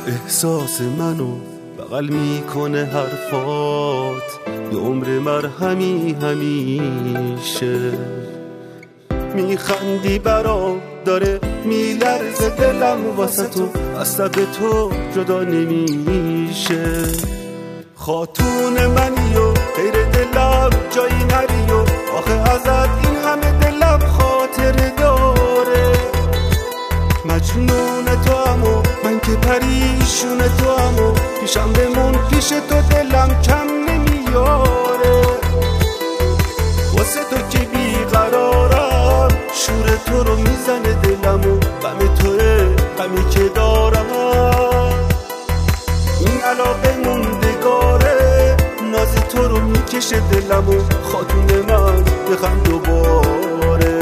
احساس منو بغل میکنه حرفات، یه عمر مرهمی همیشه. میخندی برا داره میلرزه دلم واسه تو، از لب تو جدا نمیشه. خاتون منی و غیر دلم جایی نری و آخه ازت این همه دلم خاطر داره. مجنون تو هم و من که پریشون تو هم و پیشم بمون پیش تو دلم کم نمیاره. واسه تو که بیقرارم شور تو رو میزنه دلم و غم توه غمی که دارم. این علاقه موندگاره ناز تو رو میکشه دلم و خاتون من بخند دوباره.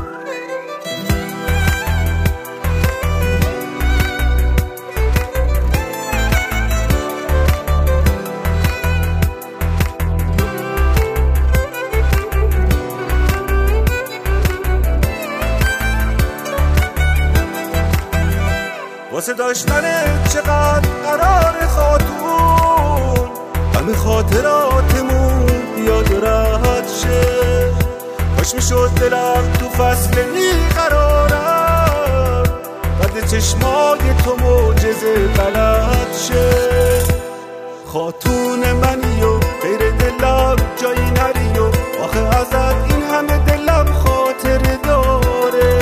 واسه داشتن چقدر قرار خاتون، همه خاطراتمون بیاد رد شه. کاش میشد دلم تو فصل بیقرارم بعد چشمای تو معجزه بلد شه. خاتون منی و غیر دلم جایی نری و آخه ازت این همه دلم خاطر داره.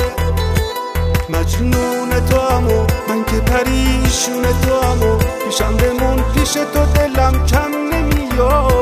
مجنون تو هم و من که پریشون تو هم و پیشم بمون پیش تو دلم کم نمیاد.